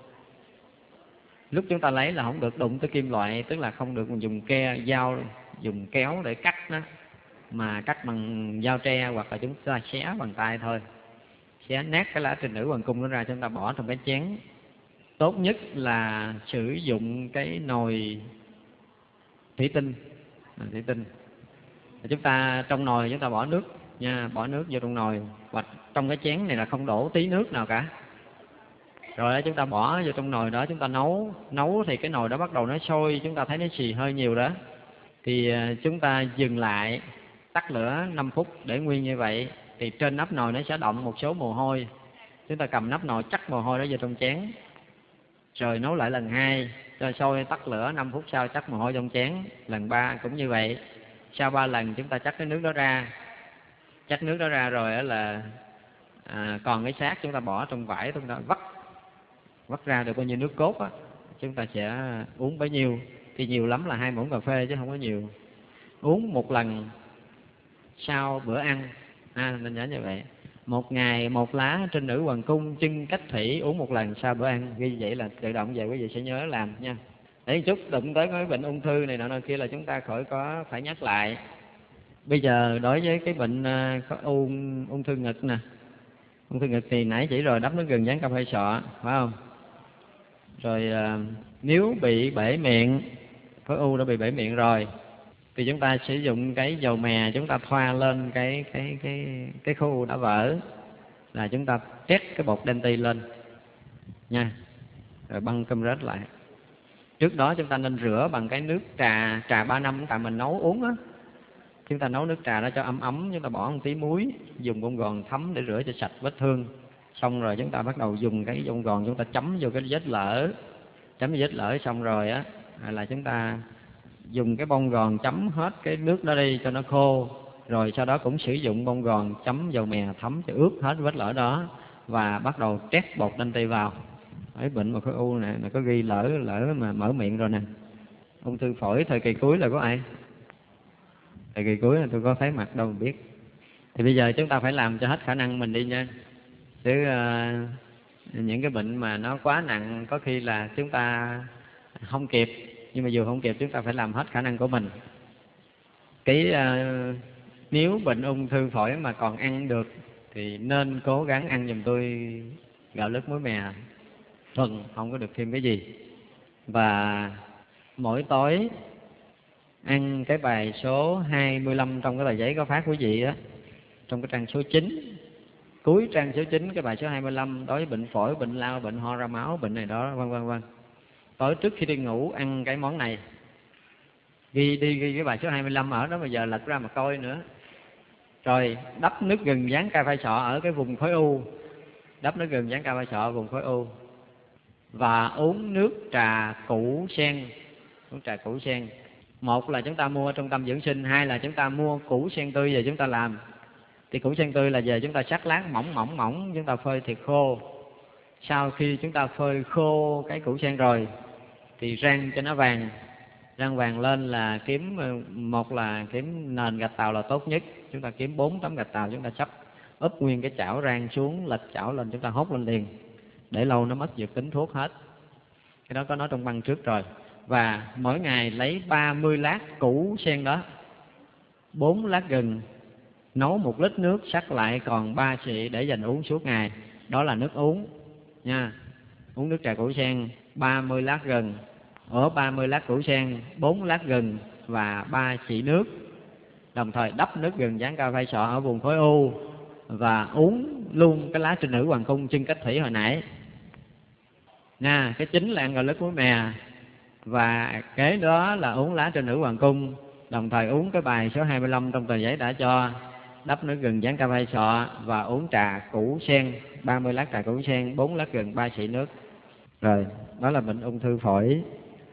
Lúc chúng ta lấy là không được đụng tới kim loại, tức là không được dùng ke dao, dùng kéo để cắt nó, mà cắt bằng dao tre, hoặc là chúng ta xé bằng tay thôi. Xé nát cái lá trinh nữ hoàng cung nó ra, chúng ta bỏ trong cái chén. Tốt nhất là sử dụng cái nồi thủy tinh, thủy tinh. Chúng ta trong nồi chúng ta bỏ nước nha, bỏ nước vô trong nồi, và trong cái chén này là không đổ tí nước nào cả. Rồi chúng ta bỏ vô trong nồi đó, chúng ta nấu, nấu thì cái nồi đó bắt đầu nó sôi, chúng ta thấy nó xì hơi nhiều đó, thì chúng ta dừng lại, tắt lửa năm phút để nguyên như vậy. Thì trên nắp nồi nó sẽ động một số mồ hôi, chúng ta cầm nắp nồi chắc mồ hôi đó vô trong chén, rồi nấu lại lần hai, cho sôi tắt lửa, năm phút sau chắc mồ hôi trong chén, lần ba cũng như vậy. Sau ba lần chúng ta chắc cái nước đó ra, chắc nước đó ra rồi là à, còn cái xác chúng ta bỏ trong vải, chúng ta vắt vắt ra được bao nhiêu nước cốt á, chúng ta sẽ uống bấy nhiêu, thì nhiều lắm là hai muỗng cà phê chứ không có nhiều. Uống một lần sau bữa ăn, à, nên nhớ như vậy. Một ngày một lá trinh nữ hoàng cung chân cách thủy, uống một lần sau bữa ăn, ghi vậy là tự động về quý vị sẽ nhớ làm nha. Để một chút đụng tới cái bệnh ung thư này nọ nọ kia là chúng ta khỏi có phải nhắc lại. Bây giờ đối với cái bệnh có ung ung thư ngực nè, ung thư ngực thì nãy chỉ rồi, đắp nước gừng dán ca phai sọ, phải không? Rồi à, nếu bị bể miệng, khối u đã bị bể miệng rồi, thì chúng ta sử dụng cái dầu mè, chúng ta thoa lên cái cái cái cái khối u đã vỡ, là chúng ta trét cái bột đen ti lên nha, rồi băng cơm rết lại. Trước đó chúng ta nên rửa bằng cái nước trà, trà ba năm tại mình nấu uống á. Chúng ta nấu nước trà đó cho ấm ấm, chúng ta bỏ một tí muối, dùng bông gòn thấm để rửa cho sạch vết thương. Xong rồi chúng ta bắt đầu dùng cái bông gòn chúng ta chấm vô cái vết lở, chấm vô vết lở xong rồi á, là chúng ta dùng cái bông gòn chấm hết cái nước đó đi cho nó khô, rồi sau đó cũng sử dụng bông gòn chấm dầu mè thấm cho ướt hết vết lở đó, và bắt đầu trét bột đanh ti vào. Ấy bệnh mà khối u nè, nó có ghi lỡ lỡ mà mở miệng rồi nè. Ung thư phổi thời kỳ cuối là có ai? Thời kỳ cuối là tôi có thấy mặt đâu mà biết. Thì bây giờ chúng ta phải làm cho hết khả năng mình đi nha. Chứ uh, những cái bệnh mà nó quá nặng có khi là chúng ta không kịp, nhưng mà dù không kịp chúng ta phải làm hết khả năng của mình. Cái uh, nếu bệnh ung thư phổi mà còn ăn được thì nên cố gắng ăn giùm tôi gạo lứt muối mè thuần, không có được thêm cái gì. Và mỗi tối ăn cái bài số hai mươi lăm trong cái tờ giấy có phát quý vị đó, trong cái trang số chín, cuối trang số chín cái bài số hai mươi lăm, đối với bệnh phổi, bệnh lao, bệnh ho ra máu, bệnh này đó, vân vân vân. Tối trước khi đi ngủ ăn cái món này. Ghi đi ghi cái bài số hai mươi lăm ở đó, bây giờ lật ra mà coi nữa. Rồi đắp nước gừng dán ca phai sọ ở cái vùng khối u, đắp nước gừng dán ca phai sọ ở vùng khối u. Và uống nước trà củ sen, uống trà củ sen. Một là chúng ta mua ở trung tâm dưỡng sinh, hai là chúng ta mua củ sen tươi về chúng ta làm. Thì củ sen tươi là về chúng ta sắc lát mỏng mỏng mỏng, chúng ta phơi thiệt khô. Sau khi chúng ta phơi khô cái củ sen rồi thì rang cho nó vàng. Rang vàng lên là kiếm, một là kiếm nền gạch tàu là tốt nhất. Chúng ta kiếm bốn tấm gạch tàu, chúng ta sắp úp nguyên cái chảo rang xuống, lệch chảo lên, chúng ta hốt lên liền. Để lâu nó mất dược tính thuốc hết. Cái đó có nói trong băng trước rồi. Và mỗi ngày lấy ba mươi lát củ sen đó, bốn lát gừng, nấu một lít nước sắc lại còn ba xị để dành uống suốt ngày. Đó là nước uống nha. Uống nước trà củ sen, ba mươi lát gừng, ở ba mươi lát củ sen, bốn lát gừng và ba xị nước. Đồng thời đắp nước gừng dán cao phai sọ ở vùng khối u và uống luôn cái lá trinh nữ hoàng cung chân cách thủy hồi nãy nha. Cái chính là ăn gạo lứt muối mè, và kế đó là uống lá trinh nữ hoàng cung, đồng thời uống cái bài số hai mươi lăm trong tờ giấy đã cho, đắp nước gừng dán cao phai sọ và uống trà củ sen, ba mươi lát trà củ sen, bốn lát gừng, ba xị nước. Rồi, đó là bệnh ung thư phổi.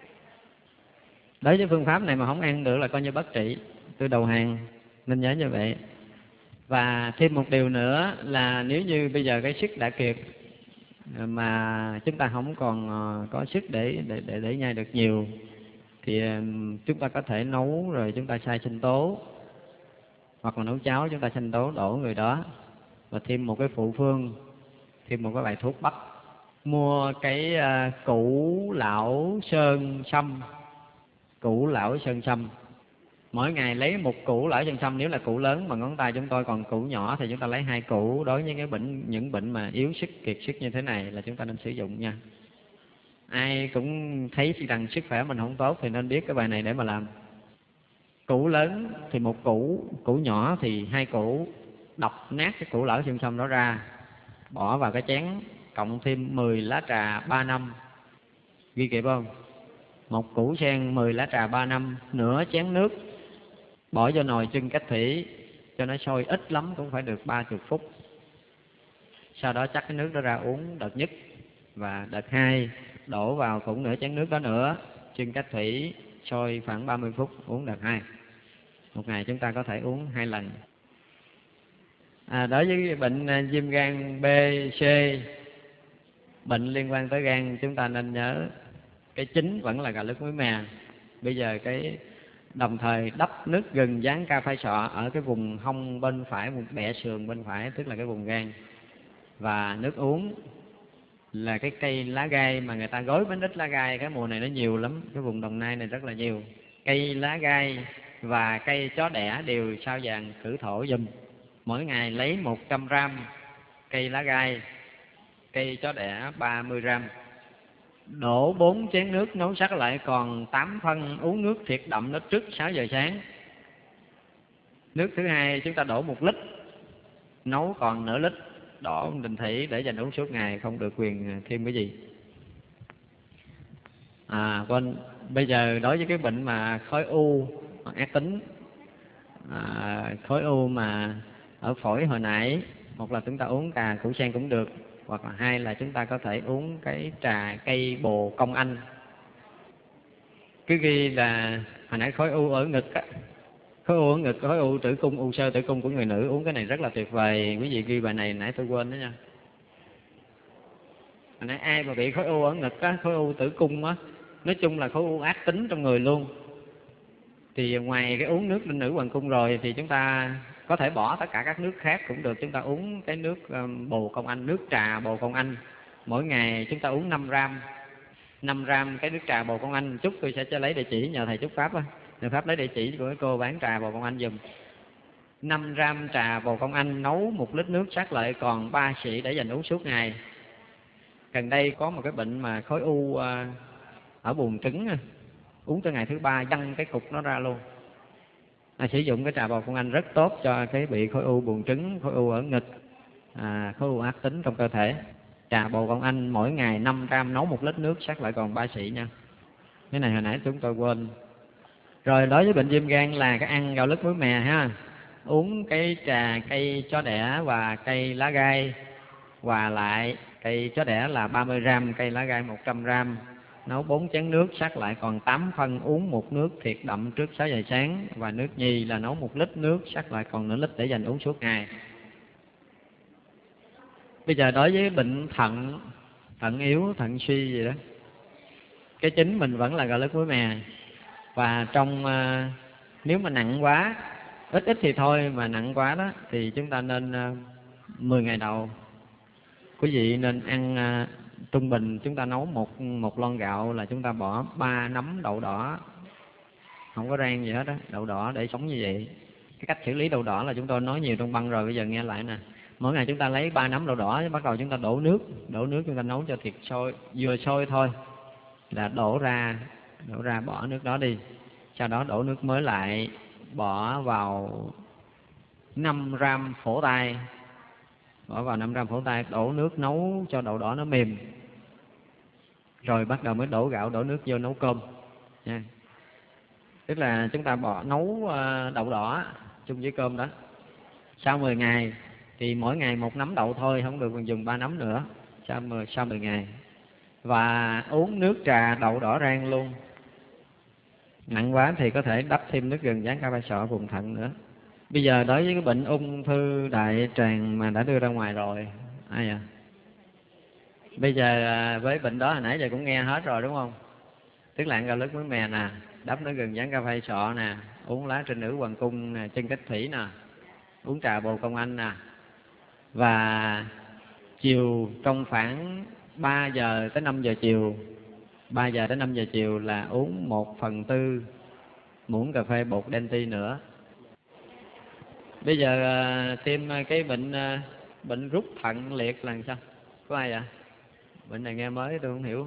Đối với phương pháp này mà không ăn được là coi như bất trị, tôi đầu hàng, nên nhớ như vậy. Và thêm một điều nữa là nếu như bây giờ cái sức đã kiệt mà chúng ta không còn có sức để để để, để nhai được nhiều, thì chúng ta có thể nấu rồi chúng ta xay sinh tố, hoặc là nấu cháo chúng ta sinh tố đổ người đó, và thêm một cái phụ phương, thêm một cái bài thuốc bắc. Mua cái uh, củ lão sơn sâm, củ lão sơn sâm. Mỗi ngày lấy một củ lão sơn sâm, nếu là củ lớn mà ngón tay chúng tôi, còn củ nhỏ thì chúng ta lấy hai củ. Đối với cái bệnh, những bệnh mà yếu sức, kiệt sức như thế này là chúng ta nên sử dụng nha. Ai cũng thấy rằng sức khỏe mình không tốt thì nên biết cái bài này để mà làm. Củ lớn thì một củ, củ nhỏ thì hai củ. Đập nát cái củ lão sơn sâm đó ra, bỏ vào cái chén, cộng thêm mười lá trà ba năm. Ghi kịp không? Một củ sen, mười lá trà ba năm, nửa chén nước, bỏ vô nồi chưng cách thủy cho nó sôi, ít lắm cũng phải được ba mươi phút. Sau đó chắc cái nước đó ra uống đợt nhất, và đợt hai đổ vào cũng nửa chén nước đó nữa, chưng cách thủy sôi khoảng ba mươi phút, uống đợt hai. Một ngày chúng ta có thể uống hai lần. À, đối với bệnh viêm gan B, C, bệnh liên quan tới gan, chúng ta nên nhớ cái chính vẫn là gạo lứt muối mè. Bây giờ cái đồng thời đắp nước gừng dán ca phai sọ ở cái vùng hông bên phải, vùng bẹ sườn bên phải, tức là cái vùng gan. Và nước uống là cái cây lá gai mà người ta gói bánh ít lá gai, cái mùa này nó nhiều lắm, cái vùng Đồng Nai này rất là nhiều. Cây lá gai và cây chó đẻ đều sao vàng khử thổ giùm. Mỗi ngày lấy một trăm gram cây lá gai, cây chó đẻ ba mươi gram. Đổ bốn chén nước nấu sắc lại còn tám phân, uống nước thiệt đậm đó trước sáu giờ sáng. Nước thứ hai chúng ta đổ một lít, nấu còn nửa lít, đổ định thủy để dành uống suốt ngày, không được quyền thêm cái gì. À, quên, bây giờ đối với cái bệnh mà khối u ác tính, à, khối u mà ở phổi hồi nãy, một là chúng ta uống trà củ sen cũng được, hoặc là hai là chúng ta có thể uống cái trà cây bồ công anh. cứ ghi là hồi nãy khối u ở ngực á, khối u ở ngực, khối u tử cung, u sơ tử cung của người nữ, uống cái này rất là tuyệt vời. Quý vị ghi bài này nãy tôi quên đó nha. Hồi nãy ai mà bị khối u ở ngực á, khối u tử cung á, nói chung là khối u ác tính trong người luôn, thì ngoài cái uống nước linh nữ hoàng cung rồi thì chúng ta có thể bỏ tất cả các nước khác cũng được. Chúng ta uống cái nước bồ công anh, nước trà bồ công anh, mỗi ngày chúng ta uống năm gram, năm gram cái nước trà bồ công anh. Chút tôi sẽ cho lấy địa chỉ, nhờ thầy Chúc Pháp á, thầy Pháp lấy địa chỉ của cái cô bán trà bồ công anh giùm. năm gram trà bồ công anh nấu một lít nước sắc lại còn ba xị để dành uống suốt ngày. Gần đây có một cái bệnh mà khối u ở buồng trứng, uống tới ngày thứ ba văng cái cục nó ra luôn. À, sử dụng cái trà bồ công anh rất tốt cho cái bị khối u buồng trứng, khối u ở ngực, à, khối u ác tính trong cơ thể. Trà bồ công anh mỗi ngày năm gram nấu một lít nước sắc lại còn ba xị nha. Cái này hồi nãy chúng tôi quên. Rồi đối với bệnh viêm gan là cái ăn gạo lứt muối mè ha, uống cái trà cây chó đẻ và cây lá gai hòa lại. Cây chó đẻ là ba mươi gram, cây lá gai một trăm gram, nấu bốn chén nước sắc lại còn tám phân, uống một nước thiệt đậm trước sáu giờ sáng, và nước nhì là nấu một lít nước sắc lại còn nửa lít để dành uống suốt ngày. Bây giờ đối với bệnh thận, thận yếu, thận suy gì đó, cái chính mình vẫn là gạo lứt muối mè. Và trong uh, nếu mà nặng quá, ít ít thì thôi, mà nặng quá đó thì chúng ta nên uh, mười ngày đầu quý vị nên ăn uh, trung bình chúng ta nấu một một lon gạo là chúng ta bỏ ba nắm đậu đỏ, không có rang gì hết đó, đậu đỏ để sống như vậy. Cái cách xử lý đậu đỏ là chúng tôi nói nhiều trong băng rồi, bây giờ nghe lại nè. Mỗi ngày chúng ta lấy ba nắm đậu đỏ, bắt đầu chúng ta đổ nước, đổ nước chúng ta nấu cho thiệt sôi, vừa sôi thôi là đổ ra, đổ ra bỏ nước đó đi. Sau đó đổ nước mới lại, bỏ vào năm gram phổ tai, bỏ vào năm gram phổ tai, đổ nước nấu cho đậu đỏ nó mềm, rồi bắt đầu mới đổ gạo, đổ nước vô nấu cơm nha. Tức là chúng ta bỏ nấu đậu đỏ chung với cơm đó. Sau mười ngày thì mỗi ngày một nắm đậu thôi, không được dùng ba nắm nữa. Sau mười, sau mười ngày. Và uống nước trà đậu đỏ rang luôn. Nặng quá thì có thể đắp thêm nước gừng rán ca ba sọ vùng thận nữa. Bây giờ đối với cái bệnh ung thư đại tràng mà đã đưa ra ngoài rồi, ai à? Bây giờ với bệnh đó hồi nãy giờ cũng nghe hết rồi đúng không? Tức là ăn gạo lứt muối mè nè, đắp nước gừng rán ca phây sọ nè, uống lá trinh nữ hoàng cung nè, chân cách thủy nè, uống trà bồ công anh nè. Và chiều trong khoảng ba giờ tới năm giờ chiều, ba giờ đến năm giờ chiều là uống một phần tư muỗng cà phê bột đen ti nữa. Bây giờ thêm cái bệnh bệnh rút thận liệt là sao? Có ai ạ? Bệnh này nghe mới tôi không hiểu.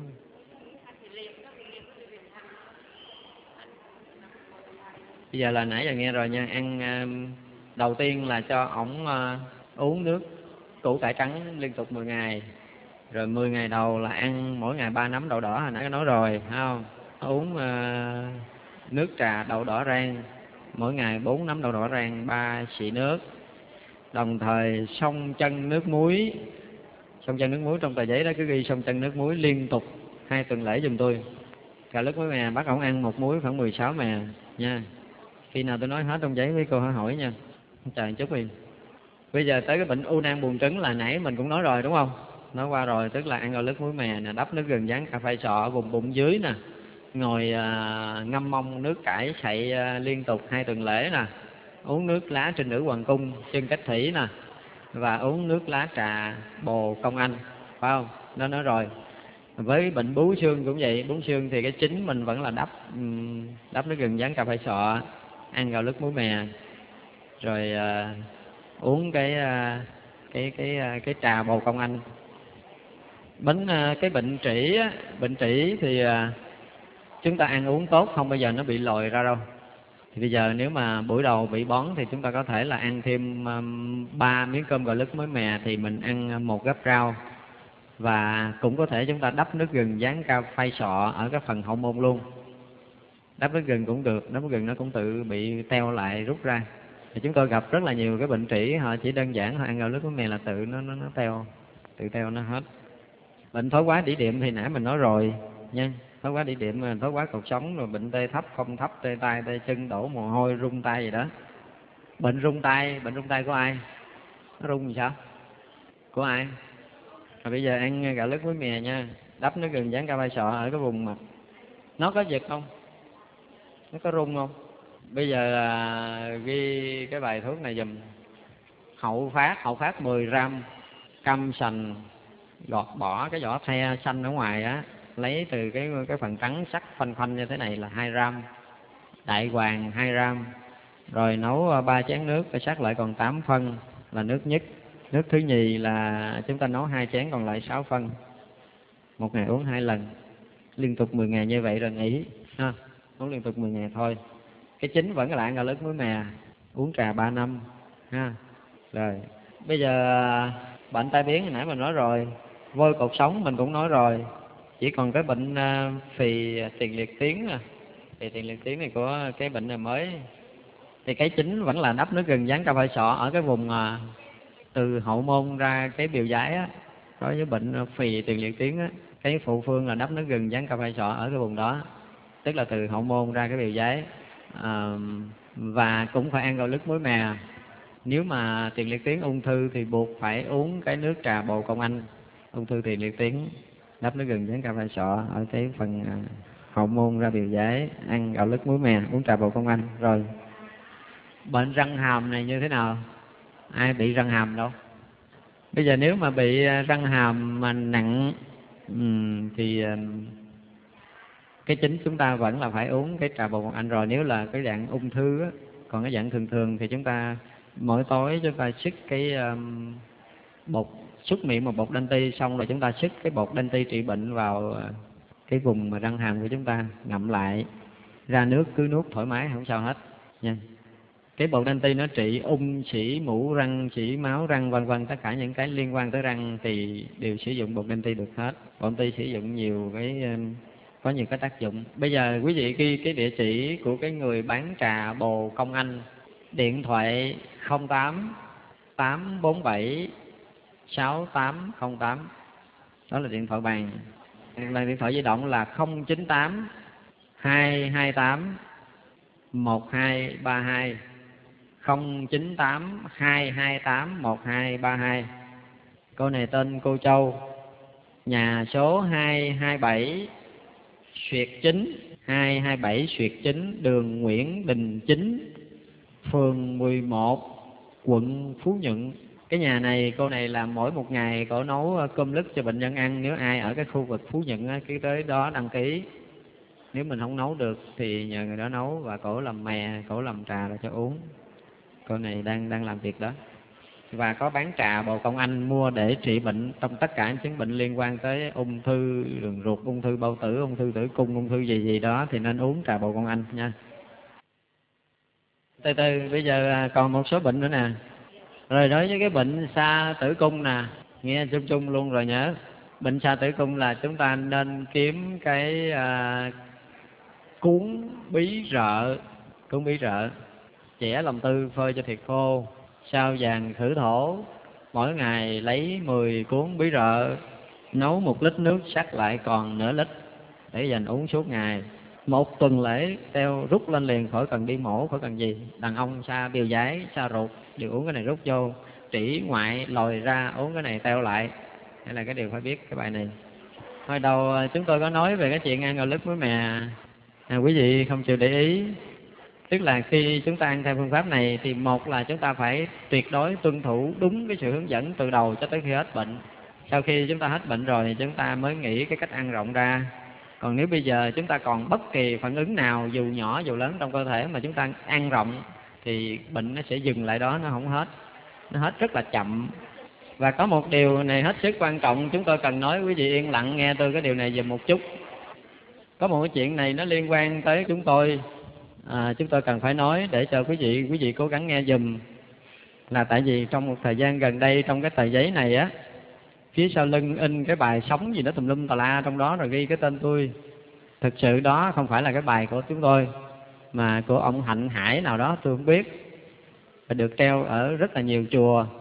Bây giờ là nãy giờ nghe rồi nha. Ăn đầu tiên là cho ổng uống nước củ cải trắng liên tục mười ngày. Rồi mười ngày đầu là ăn mỗi ngày ba nắm đậu đỏ, hồi nãy có nói rồi, phải không? Uống uh, nước trà đậu đỏ rang, mỗi ngày bốn nắm đậu đỏ rang, ba xị nước. Đồng thời xông chân nước muối, xông chân nước muối trong tờ giấy đó cứ ghi xông chân nước muối liên tục hai tuần lễ giùm tôi. Cà lứt muối mè bắt ổng ăn một muối khoảng mười sáu mè nha. Khi nào tôi nói hết trong giấy với cô hỏi hỏi nha. Chờ một chút đi. Bây giờ tới cái bệnh u nang buồng trứng là nãy mình cũng nói rồi đúng không? Nói qua rồi, tức là ăn gạo lứt muối mè nè, đắp nước gừng rán cà phê sọ vùng bụng dưới nè, ngồi à, ngâm mông nước cải sậy à, liên tục hai tuần lễ nè, uống nước lá trinh nữ hoàng cung chân cách thủy nè, và uống nước lá trà bồ công anh, phải không? Nó nói rồi. Với bệnh bú xương cũng vậy, bú xương thì cái chính mình vẫn là đắp đắp nước gừng rán cà phê sọ, ăn gạo lứt muối mè, rồi à, uống cái à, cái cái cái, cái trà bồ công anh. Bệnh cái bệnh trĩ á, bệnh trĩ thì chúng ta ăn uống tốt không bao giờ nó bị lòi ra đâu. Thì bây giờ nếu mà buổi đầu bị bón thì chúng ta có thể là ăn thêm ba miếng cơm gạo lứt muối mè, thì mình ăn một gắp rau, và cũng có thể chúng ta đắp nước gừng rán cao phai sọ ở cái phần hậu môn luôn. Đắp nước gừng cũng được, đắp nước gừng nó cũng tự bị teo lại rút ra. Thì chúng tôi gặp rất là nhiều cái bệnh trĩ, họ chỉ đơn giản họ ăn gạo lứt muối mè là tự nó nó nó teo, tự teo nó hết. Bệnh thoái hóa đĩa đệm thì nãy mình nói rồi nha. Thói quá đi điểm, thói quá cột sống, rồi bệnh tê thấp, không thấp, tê tay, tê chân, đổ mồ hôi, rung tay gì đó. Bệnh rung tay, bệnh rung tay của ai? Nó rung làm sao? Của ai? Rồi bây giờ ăn gạo lứt muối mè nha, đắp nước gừng dán cao vai sọ ở cái vùng mặt. Nó có giật không? Nó có rung không? Bây giờ à, ghi cái bài thuốc này dùm. Hậu phát, hậu phát mười gram cam sành, gọt bỏ cái vỏ the xanh ở ngoài á, lấy từ cái cái phần trắng sắc phanh phanh như thế này là hai gram. Đại hoàng hai gram. Rồi nấu ba chén nước phải sắc lại còn tám phân là nước nhất. Nước thứ nhì là chúng ta nấu hai chén còn lại sáu phân. Một ngày uống hai lần, liên tục mười ngày như vậy rồi nghỉ ha. Uống liên tục mười ngày thôi. Cái chính vẫn là ăn gạo lứt muối mè, uống trà ba năm ha. Rồi bây giờ bệnh tai biến hồi nãy mình nói rồi, vôi cột sống mình cũng nói rồi, chỉ còn cái bệnh phì tiền liệt tuyến nè. Thì tiền liệt tuyến này của cái bệnh này mới, thì cái chính vẫn là đắp nước gừng dán cao vai sọ ở cái vùng từ hậu môn ra cái biểu giái á. Có với bệnh phì tiền liệt tuyến á, cái phụ phương là đắp nước gừng dán cao vai sọ ở cái vùng đó, tức là từ hậu môn ra cái biểu giái. À, và cũng phải ăn gạo lứt muối mè. Nếu mà tiền liệt tuyến ung thư thì buộc phải uống cái nước trà bồ công anh. Ung thư tiền liệt tuyến đắp nước gừng dán cao vai sọ ở cái phần hậu môn ra biểu giái, ăn gạo lứt muối mè, uống trà bồ công anh. Rồi bệnh răng hàm này như thế nào? Ai bị răng hàm đâu? Bây giờ nếu mà bị răng hàm mà nặng thì cái chính chúng ta vẫn là phải uống cái trà bồ công anh rồi. Nếu là cái dạng ung thư á, còn cái dạng thường thường thì chúng ta mỗi tối chúng ta xức cái um, bột xúc miệng một bột đanh ti, xong rồi chúng ta xức cái bột đanh ti trị bệnh vào cái vùng mà răng hàm của chúng ta, ngậm lại ra nước, cứ nuốt thoải mái không sao hết nha. Cái bột đanh ti nó trị ung chỉ mũ răng, chỉ máu răng, vân vân, tất cả những cái liên quan tới răng thì đều sử dụng bột đanh ti được hết. Bột đanh ti sử dụng nhiều cái có nhiều cái tác dụng. Bây giờ quý vị ghi cái địa chỉ của cái người bán trà bồ công anh, điện thoại không tám tám bốn bảy sáu tám không tám, đó là điện thoại bàn. Là điện thoại di động là không chín tám hai hai tám một hai ba hai, không chín tám hai hai tám một hai ba hai. Cô này tên cô Châu, nhà số hai hai bảy Xuyệt Chính, hai hai bảy Xuyệt Chính, đường Nguyễn Đình Chính, phường mười một, quận Phú Nhuận. Cái nhà này cô này làm mỗi một ngày cô nấu cơm lứt cho bệnh nhân ăn. Nếu ai ở cái khu vực Phú Nhuận cứ tới đó đăng ký. Nếu mình không nấu được thì nhờ người đó nấu, và cổ làm mè, cổ làm trà rồi cho uống. Cô này đang đang làm việc đó. Và có bán trà bồ công anh mua để trị bệnh trong tất cả những chứng bệnh liên quan tới ung thư đường ruột, ung thư bao tử, ung thư tử cung, ung thư gì gì đó thì nên uống trà bồ công anh nha. Từ từ bây giờ còn một số bệnh nữa nè. Rồi đối với cái bệnh sa tử cung nè, nghe chung chung luôn rồi nhớ. Bệnh sa tử cung là chúng ta nên kiếm cái à, cuốn bí rợ, cuốn bí rợ, chẻ lòng tư phơi cho thiệt khô, sao vàng khử thổ. Mỗi ngày lấy mười cuốn bí rợ, nấu một lít nước sắc lại còn nửa lít để dành uống suốt ngày. Một tuần lễ teo rút lên liền, khỏi cần đi mổ, khỏi cần gì. Đàn ông sa biểu giái, sa ruột đều uống cái này rút vô. Trĩ ngoại lòi ra uống cái này teo lại. Đây là cái điều phải biết cái bài này. Hồi đầu chúng tôi có nói về cái chuyện ăn gạo lứt muối mè, à, quý vị không chịu để ý. Tức là khi chúng ta ăn theo phương pháp này thì một là chúng ta phải tuyệt đối tuân thủ đúng cái sự hướng dẫn từ đầu cho tới khi hết bệnh. Sau khi chúng ta hết bệnh rồi thì chúng ta mới nghĩ cái cách ăn rộng ra. Còn nếu bây giờ chúng ta còn bất kỳ phản ứng nào dù nhỏ dù lớn trong cơ thể mà chúng ta ăn rộng thì bệnh nó sẽ dừng lại đó, nó không hết. Nó hết rất là chậm. Và có một điều này hết sức quan trọng, chúng tôi cần nói quý vị yên lặng nghe tôi cái điều này dùm một chút. Có một cái chuyện này nó liên quan tới chúng tôi, à, chúng tôi cần phải nói để cho quý vị quý vị cố gắng nghe dùm. Là tại vì trong một thời gian gần đây, trong cái tờ giấy này á, phía sau lưng in cái bài sống gì đó tùm lum tà la trong đó rồi ghi cái tên tôi. Thực sự đó không phải là cái bài của chúng tôi, mà của ông Hạnh Hải nào đó tôi không biết, và được treo ở rất là nhiều chùa.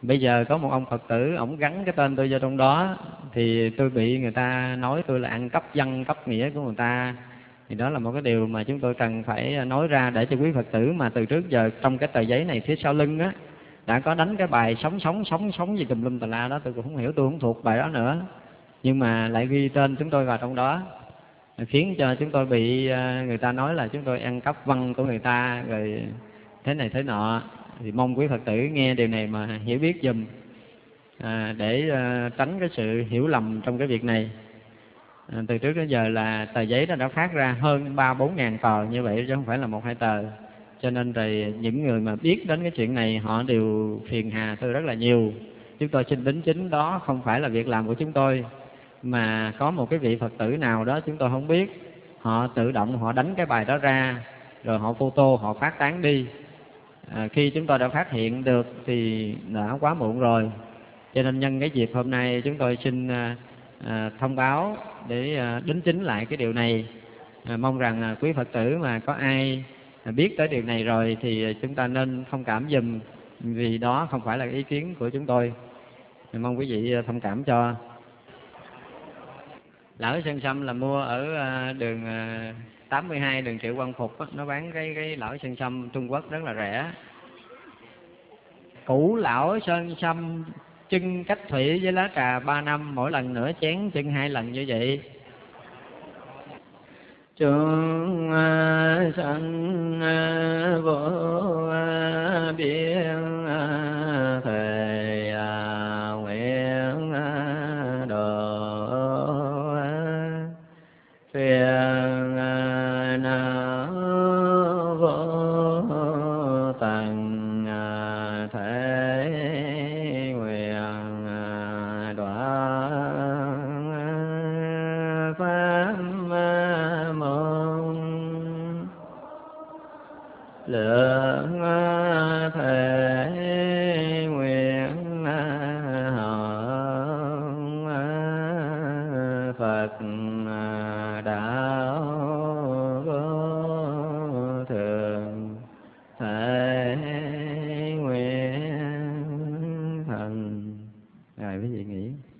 Bây giờ có một ông Phật tử, ổng gắn cái tên tôi vô trong đó, thì tôi bị người ta nói tôi là ăn cắp văn cắp nghĩa của người ta. Thì đó là một cái điều mà chúng tôi cần phải nói ra để cho quý Phật tử mà từ trước giờ trong cái tờ giấy này phía sau lưng á đã có đánh cái bài sống sống sống sống gì tùm lum tà la đó, tôi cũng không hiểu, tôi không thuộc bài đó nữa, nhưng mà lại ghi tên chúng tôi vào trong đó, khiến cho chúng tôi bị người ta nói là chúng tôi ăn cắp văn của người ta rồi thế này thế nọ. Thì mong quý Phật tử nghe điều này mà hiểu biết giùm, à, để à, tránh cái sự hiểu lầm trong cái việc này. À, từ trước đến giờ là tờ giấy đó đã phát ra hơn ba bốn ngàn tờ như vậy chứ không phải là một hai tờ, cho nên rồi những người mà biết đến cái chuyện này họ đều phiền hà tôi rất là nhiều. Chúng tôi xin đính chính đó không phải là việc làm của chúng tôi, mà có một cái vị Phật tử nào đó chúng tôi không biết, họ tự động họ đánh cái bài đó ra rồi họ photo họ phát tán đi. À, khi chúng tôi đã phát hiện được thì đã quá muộn rồi, cho nên nhân cái dịp hôm nay chúng tôi xin à, à, thông báo để à, đính chính lại cái điều này. À, mong rằng à, quý Phật tử mà có ai à, biết tới điều này rồi thì chúng ta nên thông cảm giùm, vì đó không phải là ý kiến của chúng tôi. Thì mong quý vị thông cảm cho. Lỡ Sơn Sâm là mua ở à, đường à, tám mươi hai đường Triệu Quang Phục á, nó bán cái cái lẩu Sơn Sâm Trung Quốc rất là rẻ. Củ lão Sơn Sâm chưng cách thủy với lá trà ba năm, mỗi lần nửa chén chưng hai lần như vậy. Chúng sanh vô biên thề nguyện độ phiền não vô tận thể nguyện đoạn pháp môn lượng thể nguyện hồng Phật đạo vô thường thể nguyện thành. Rồi quý vị nghĩ